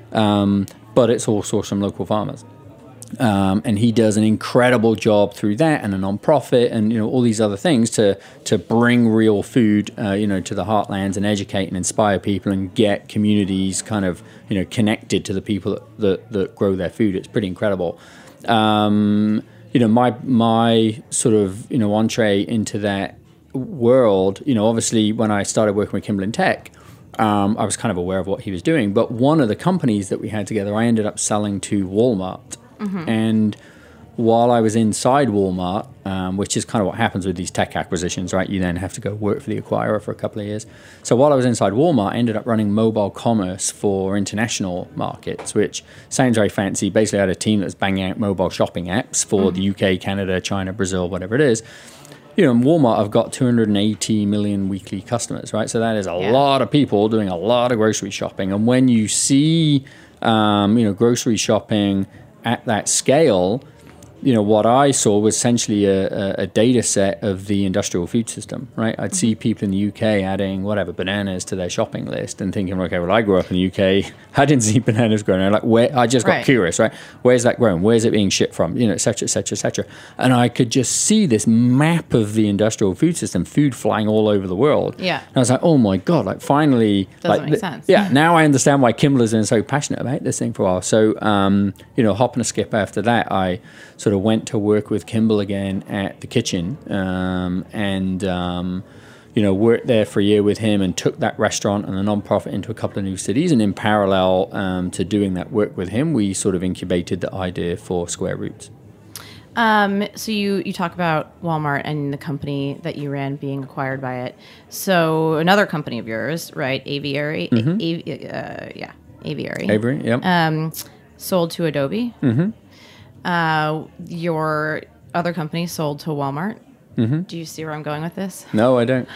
um, but it's all sourced from local farmers. Um, and he does an incredible job through that and a non-profit and, you know, all these other things to to bring real food, uh, you know, to the heartlands and educate and inspire people and get communities kind of, you know, connected to the people that, that, that grow their food. It's pretty incredible. Um, you know, my my sort of, you know, entree into that world, you know, obviously when I started working with Kimball in tech, um, I was kind of aware of what he was doing. But one of the companies that we had together, I ended up selling to Walmart. Mm-hmm. And while I was inside Walmart, um, which is kind of what happens with these tech acquisitions, right? You then have to go work for the acquirer for a couple of years. So while I was inside Walmart, I ended up running mobile commerce for international markets, which sounds very fancy. Basically, I had a team that was banging out mobile shopping apps for mm-hmm. the U K, Canada, China, Brazil, whatever it is. You know, in Walmart, I've got two hundred eighty million weekly customers, right? So that is a yeah. lot of people doing a lot of grocery shopping. And when you see, um, you know, grocery shopping at that scale, you know, what I saw was essentially a, a data set of the industrial food system, right? I'd mm-hmm. see people in the U K adding whatever bananas to their shopping list and thinking, okay, well, I grew up in the U K. I didn't see bananas growing. I'm like, where? I just got right. curious, right? Where's that grown? Where's it being shipped from? You know, et cetera, et cetera, et cetera. And I could just see this map of the industrial food system, food flying all over the world. Yeah. And I was like, oh my God, like finally. Doesn't like, make th- sense. Yeah, now I understand why Kimball has been so passionate about this thing for a while. So, um, you know, hop and a skip after that, I sort of went to work with Kimball again at The Kitchen, um, and um, you know, worked there for a year with him and took that restaurant and the nonprofit into a couple of new cities. And in parallel um, to doing that work with him, we sort of incubated the idea for Square Roots. Um, so you, you talk about Walmart and the company that you ran being acquired by it. So another company of yours, right? Aviary, mm-hmm. A- uh, yeah, Aviary. Avery, yeah. Um, sold to Adobe. Mm-hmm. Uh, your other company sold to Walmart. Mm-hmm. Do you see where I'm going with this? No, I don't.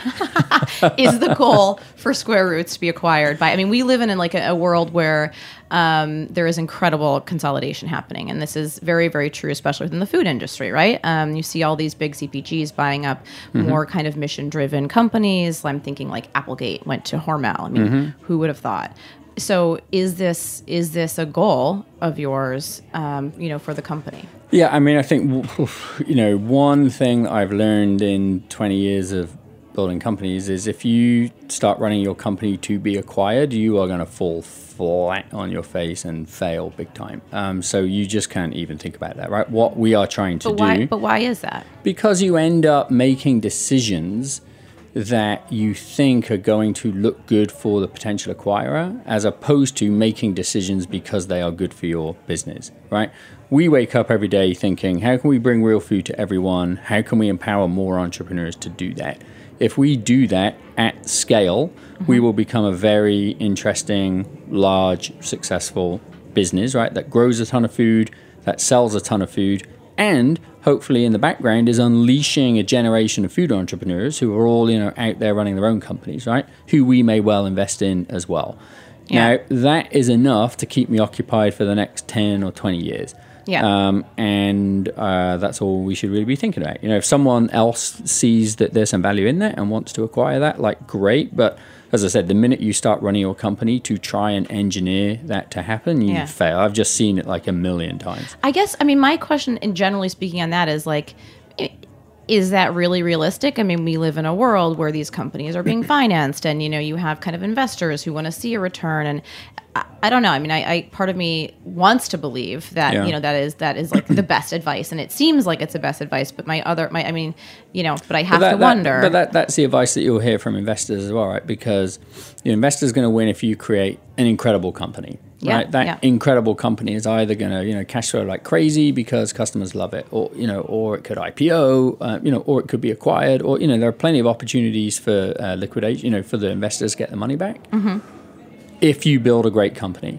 Is the goal for Square Roots to be acquired by? I mean, we live in, in like a, a world where um, there is incredible consolidation happening, and this is very, very true, especially within the food industry, right? Um, you see all these big C P Gs buying up mm-hmm. more kind of mission-driven companies. I'm thinking like Applegate went to Hormel. I mean, mm-hmm. who would have thought? So, is this is this a goal of yours, um, you know, for the company? Yeah, I mean, I think, you know, one thing that I've learned in twenty years of building companies is if you start running your company to be acquired, you are going to fall flat on your face and fail big time. Um, so you just can't even think about that, right? What we are trying to but why, do. But why is that? Because you end up making decisions that you think are going to look good for the potential acquirer, as opposed to making decisions because they are good for your business, right? We wake up every day thinking, how can we bring real food to everyone? How can we empower more entrepreneurs to do that? If we do that at scale, mm-hmm. we will become a very interesting, large, successful business, right? That grows a ton of food, that sells a ton of food, and hopefully in the background is unleashing a generation of food entrepreneurs who are all, you know, out there running their own companies, right? Who we may well invest in as well. Yeah. Now, that is enough to keep me occupied for the next ten or twenty years. Yeah. Um, and uh, that's all we should really be thinking about. You know, if someone else sees that there's some value in that and wants to acquire that, like, great. But as I said, the minute you start running your company to try and engineer that to happen, you yeah. fail. I've just seen it like a million times. I guess, I mean, my question, and generally speaking on that, is like, is that really realistic? I mean, we live in a world where these companies are being financed, and, you know, you have kind of investors who want to see a return. And I, I don't know. I mean, I, I part of me wants to believe that, yeah. you know, that is that is like the best advice, and it seems like it's the best advice. But my other, my, I mean, you know, but I have but that, to wonder. That, but that, that's the advice that you'll hear from investors as well, right? Because the investor's going to win if you create an incredible company. Yeah, right? That yeah. incredible company is either going to, you know, cash flow like crazy because customers love it, or, you know, or it could I P O, uh, you know, or it could be acquired, or, you know, there are plenty of opportunities for uh, liquidation, you know, for the investors to get the money back. Mm-hmm. If you build a great company,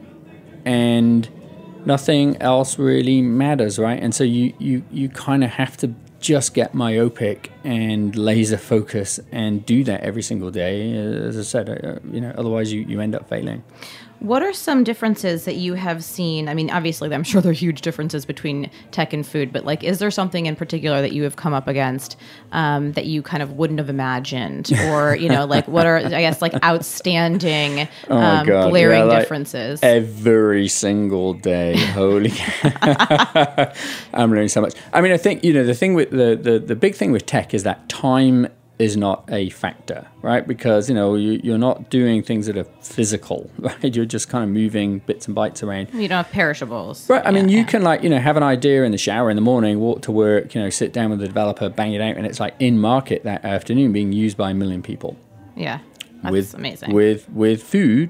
and nothing else really matters, right? And so you you you kind of have to just get myopic and laser focus and do that every single day. As I said, uh, you know, otherwise you, you end up failing. What are some differences that you have seen? I mean, obviously, I'm sure there are huge differences between tech and food, but like, is there something in particular that you have come up against um, that you kind of wouldn't have imagined? Or, you know, like, what are, I guess, like outstanding, oh um, God, glaring yeah, like differences? Every single day. Holy I'm learning so much. I mean, I think, you know, the thing with the, the, the big thing with tech is that time is not a factor, right? Because, you know, you, you're not doing things that are physical, right? You're just kind of moving bits and bytes around. You don't have perishables. Right. I mean, yeah, you yeah. can, like, you know, have an idea in the shower in the morning, walk to work, you know, sit down with the developer, bang it out, and it's like in market that afternoon being used by a million people. Yeah. That's with, amazing. With, with food.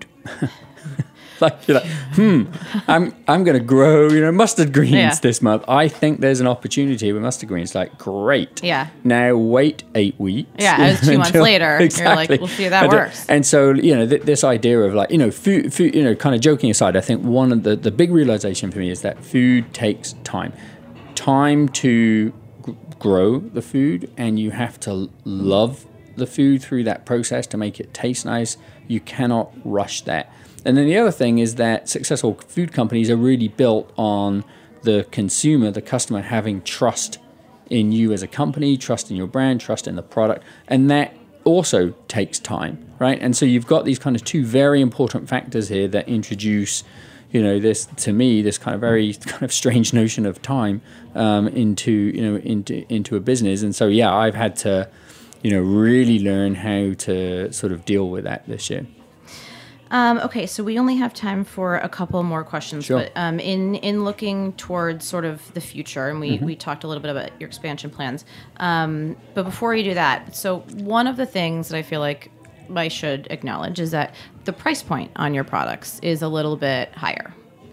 Like, you're like, hmm, I'm I'm going to grow, you know, mustard greens yeah. this month. I think there's an opportunity with mustard greens. Like, great. Yeah. Now wait eight weeks. Yeah, it was two months later. Exactly. You're like, we'll see if that and, works. And so, you know, th- this idea of like, you know, food, food, you know, kind of joking aside, I think one of the, the big realization for me is that food takes time. Time to g- grow the food, and you have to love the food through that process to make it taste nice. You cannot rush that. And then the other thing is that successful food companies are really built on the consumer, the customer, having trust in you as a company, trust in your brand, trust in the product. And that also takes time, right? And so you've got these kind of two very important factors here that introduce, you know, this, to me, this kind of very kind of strange notion of time um, into, you know, into into a business. And so, yeah, I've had to, you know, really learn how to sort of deal with that this year. Um, okay, so we only have time for a couple more questions. Sure. But um, in in looking towards sort of the future, and we, Mm-hmm. we talked a little bit about your expansion plans. Um, but before you do that, so one of the things that I feel like I should acknowledge is that the price point on your products is a little bit higher.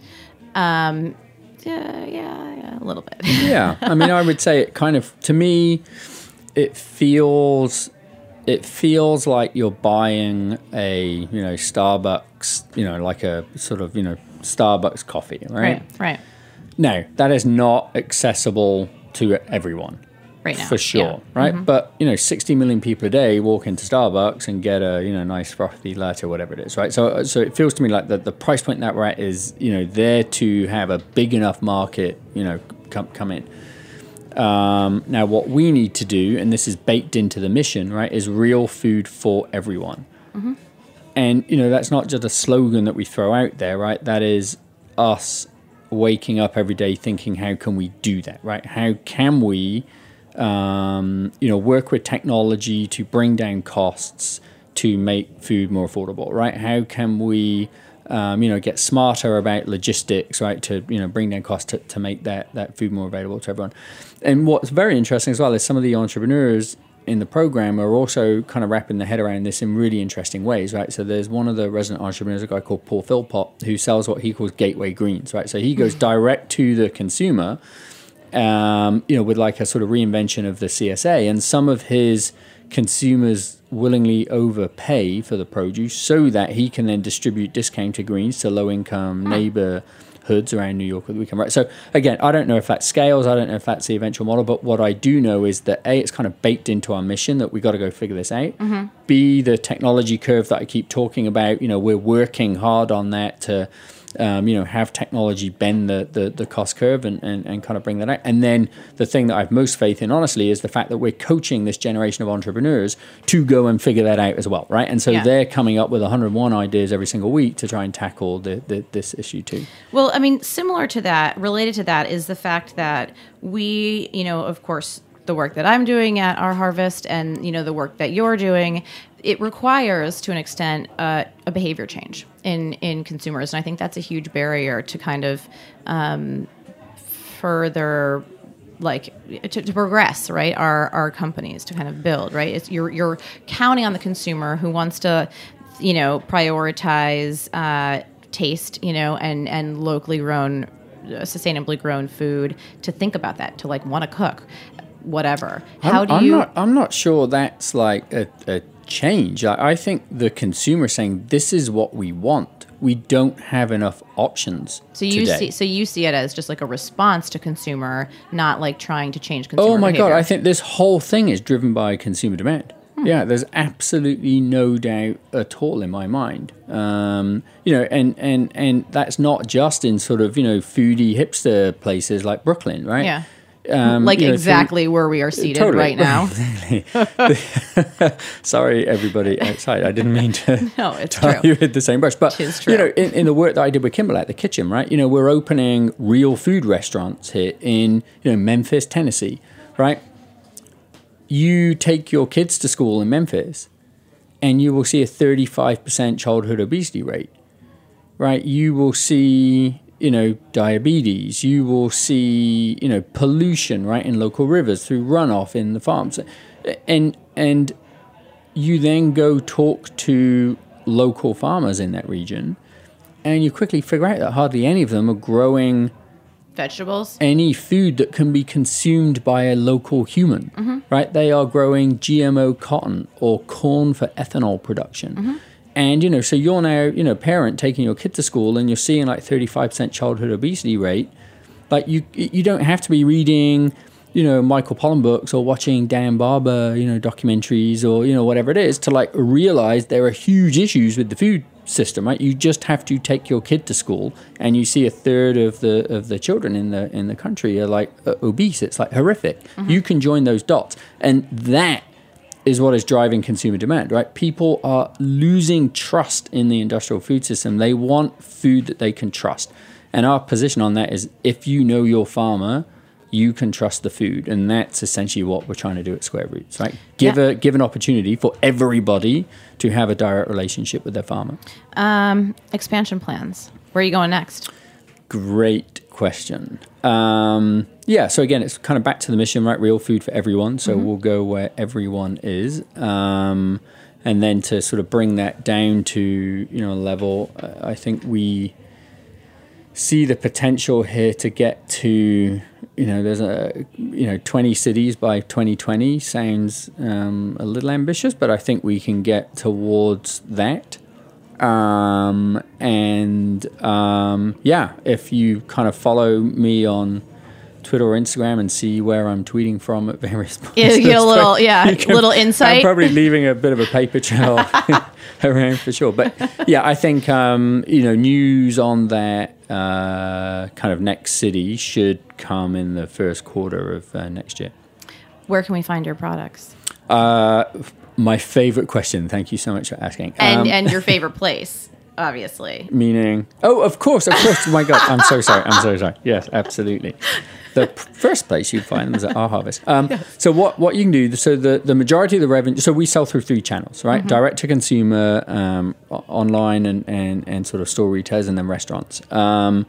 Um, yeah, yeah, yeah, a little bit. Yeah, I mean, I would say it kind of, to me, it feels, it feels like you're buying a, you know, Starbucks, you know, like a sort of, you know, Starbucks coffee, right? Right, right, No, that is not accessible to everyone. right now. For sure, Yeah. right? But, you know, sixty million people a day walk into Starbucks and get a, you know, nice frothy latte or whatever it is, right? So so it feels to me like the, the price point that we're at is, you know, there to have a big enough market, you know, come, come in. Um, now, what we need to do, and this is baked into the mission, right, is real food for everyone. Mm-hmm. And, you know, that's not just a slogan that we throw out there, right? That is us waking up every day thinking, how can we do that, right? How can we... Um, you know, work with technology to bring down costs to make food more affordable, right? How can we, um, you know, get smarter about logistics, right? To, you know, bring down costs to, to make that, that food more available to everyone. And what's very interesting as well is some of the entrepreneurs in the program are also kind of wrapping their head around this in really interesting ways, right? So there's one of the resident entrepreneurs, a guy called Paul Philpott, who sells what he calls gateway greens, right? So he goes direct to the consumer, Um, you know, with like a sort of reinvention of the C S A, and some of his consumers willingly overpay for the produce so that he can then distribute discounted greens to low-income neighborhoods around New York with the weekend, right? So again, I don't know if that scales, I don't know if that's the eventual model, but what I do know is that A, it's kind of baked into our mission that we got to go figure this out. Mm-hmm. B, the technology curve that I keep talking about, you know, we're working hard on that to Um, you know, have technology bend the, the, the cost curve and, and, and kind of bring that out. And then the thing that I have most faith in, honestly, is the fact that we're coaching this generation of entrepreneurs to go and figure that out as well, right? And so Yeah. they're coming up with one hundred one ideas every single week to try and tackle the, the, this issue too. Well, I mean, similar to that, related to that, is the fact that we, you know, of course, the work that I'm doing at Our Harvest and, you know, the work that you're doing, it requires, to an extent, uh, a behavior change in, in consumers. And I think that's a huge barrier to kind of um, further, like, to, to progress, right, our, our companies, to kind of build, right? It's, you're, you're counting on the consumer who wants to, you know, prioritize uh, taste, you know, and, and locally grown, sustainably grown food, to think about that, to, like, want to cook. Whatever. How I'm, do I'm you? Not, I'm not sure that's like a, a change. I, I think the consumer saying this is what we want. We don't have enough options. So you today. see, so you see it as just like a response to consumer, not like trying to change consumer. Oh my behavior. God! I think this whole thing is driven by consumer demand. Hmm. Yeah, there's absolutely no doubt at all in my mind. Um, you know, and and and that's not just in sort of, you know, foodie hipster places like Brooklyn, right? Yeah. Um, like you know, exactly where we are seated totally. right now. Sorry, everybody outside. I didn't mean to No, it's tie true. you with the same brush. But, It is true. you know, in, in the work that I did with Kimball at the kitchen, right, you know, we're opening real food restaurants here in, you know, Memphis, Tennessee, right? You take your kids to school in Memphis and you will see a thirty-five percent childhood obesity rate, right? You will see... you know, diabetes, you will see, you know, pollution, right, in local rivers through runoff in the farms. And and you then go talk to local farmers in that region and you quickly figure out that hardly any of them are growing Vegetables. any food that can be consumed by a local human, mm-hmm. right? They are growing G M O cotton or corn for ethanol production. Mm-hmm. And, you know, so you're now, you know, parent taking your kid to school and you're seeing like thirty-five percent childhood obesity rate. Like you you don't have to be reading, you know, Michael Pollan books or watching Dan Barber, you know, documentaries or, you know, whatever it is to like realize there are huge issues with the food system, right? You just have to take your kid to school and you see a third of the of the children in the in the country are like uh, obese. It's like horrific. Mm-hmm. You can join those dots. And that is what is driving consumer demand, right? People are losing trust in the industrial food system. They want food that they can trust. And our position on that is if you know your farmer, you can trust the food. And that's essentially what we're trying to do at Square Roots, right? Give yeah. a give an opportunity for everybody to have a direct relationship with their farmer. Um, expansion plans. Where are you going next? Great question. Um, yeah, so again, it's kind of back to the mission, right? Real food for everyone. So mm-hmm. we'll go where everyone is. Um, and then to sort of bring that down to, you know, a level, uh, I think we see the potential here to get to, you know, there's a, you know, twenty cities by twenty twenty sounds um, a little ambitious, but I think we can get towards that. Um, and um, yeah, if you kind of follow me on Twitter or Instagram and see where I'm tweeting from at various points. You get a little, yeah, a little insight. I'm probably leaving a bit of a paper trail around for sure. But yeah, I think, um, you know, news on that uh, kind of next city should come in the first quarter of uh, next year. Where can we find your products? Uh, my favorite question. Thank you so much for asking. And um, and your favorite place, obviously. Meaning, oh, of course, of course. Oh my God, I'm so sorry. I'm so sorry. Yes, absolutely. The p- first place you'd find them is at Our Harvest. Um, yes. So what, what you can do, so the, the majority of the revenue, so we sell through three channels, right? Mm-hmm. Direct to consumer, um, online and, and, and sort of store retailers, and then restaurants. Um,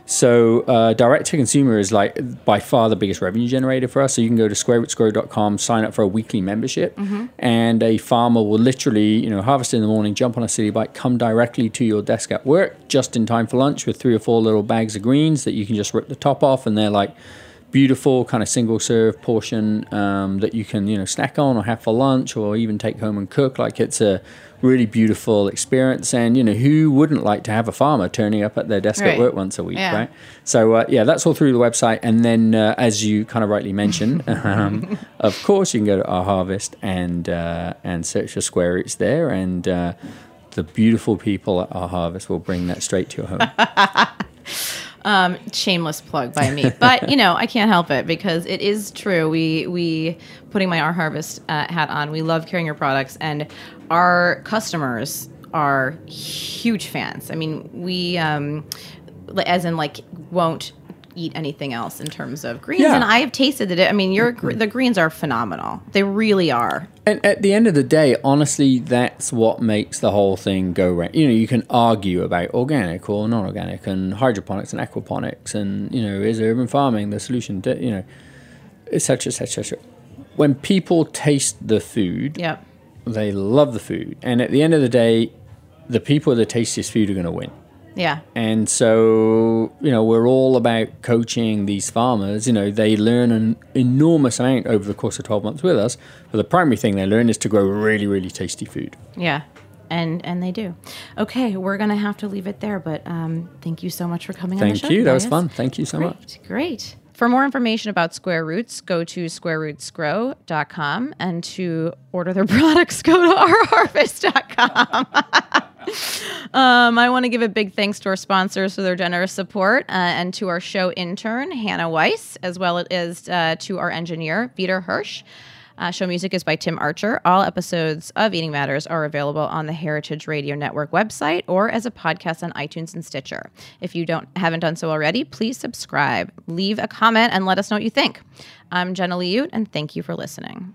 so uh, direct to consumer is like by far the biggest revenue generator for us. So you can go to square roots grow dot com, sign up for a weekly membership, mm-hmm. and a farmer will literally, you know, harvest in the morning, jump on a city bike, come directly to your desk at work, just in time for lunch with three or four little bags of greens that you can just rip the top off, and they're like beautiful kind of single serve portion um, that you can, you know, snack on or have for lunch or even take home and cook. Like it's a really beautiful experience, and you know, who wouldn't like to have a farmer turning up at their desk right. at work once a week, yeah. right? So uh, yeah, that's all through the website. And then uh, as you kind of rightly mentioned, um, of course you can go to Our Harvest and uh, and search for Square Roots there, and uh, the beautiful people at Our Harvest will bring that straight to your home. Um, shameless plug by me, but you know, I can't help it because it is true. We, we putting my Our Harvest uh, hat on, we love carrying your products, and our customers are huge fans. I mean, we, um, as in like, won't eat anything else in terms of greens. Yeah. And I have tasted it. I mean, your the greens are phenomenal. They really are. And at the end of the day, honestly, that's what makes the whole thing go round. You know, you can argue about organic or non-organic and hydroponics and aquaponics and, you know, is urban farming the solution to, you know, et cetera, et cetera, et cetera. When people taste the food, yep. they love the food. And at the end of the day, the people with the tastiest food are going to win. Yeah. And so, you know, we're all about coaching these farmers. You know, they learn an enormous amount over the course of twelve months with us. But the primary thing they learn is to grow really, really tasty food. Yeah. And and they do. Okay, we're going to have to leave it there. But um, thank you so much for coming thank on the show. Thank you. That guys. was fun. Thank you so great, much. Great. For more information about Square Roots, go to square roots grow dot com. And to order their products, go to our harvest dot com. Um, I want to give a big thanks to our sponsors for their generous support uh, and to our show intern, Hannah Weiss, as well as uh, to our engineer, Peter Hirsch. Uh, show music is by Tim Archer. All episodes of Eating Matters are available on the Heritage Radio Network website or as a podcast on iTunes and Stitcher. If you don't haven't done so already, please subscribe, leave a comment, and let us know what you think. I'm Jenna Liut, and thank you for listening.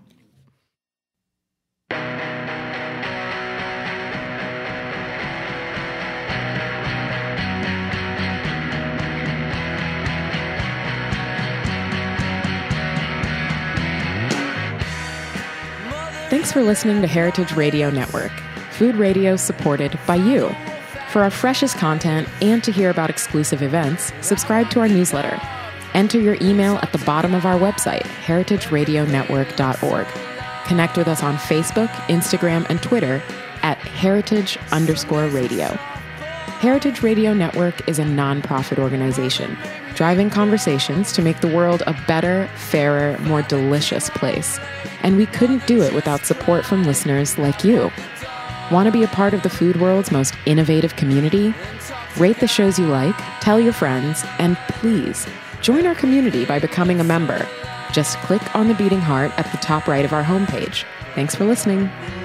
Thanks for listening to Heritage Radio Network, food radio supported by you. For our freshest content and to hear about exclusive events, subscribe to our newsletter. Enter your email at the bottom of our website, heritage radio network dot org. Connect with us on Facebook, Instagram, and Twitter at heritage underscore radio. Heritage Radio Network is a nonprofit organization driving conversations to make the world a better, fairer, more delicious place. And we couldn't do it without support from listeners like you. Want to be a part of the food world's most innovative community? Rate the shows you like, tell your friends, and please join our community by becoming a member. Just click on the beating heart at the top right of our homepage. Thanks for listening.